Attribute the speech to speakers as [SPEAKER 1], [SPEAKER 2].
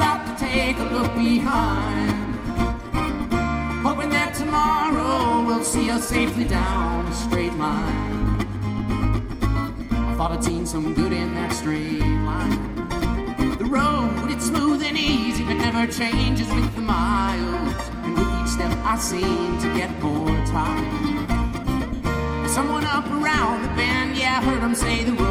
[SPEAKER 1] stop to take a look behind, hoping that tomorrow will see us safely down a straight line. I thought I'd seen some good in that straight line. The road, it's smooth and easy, but never changes with the miles. And with each step I seem to get more tired. Someone up around the bend, yeah, I heard him say the road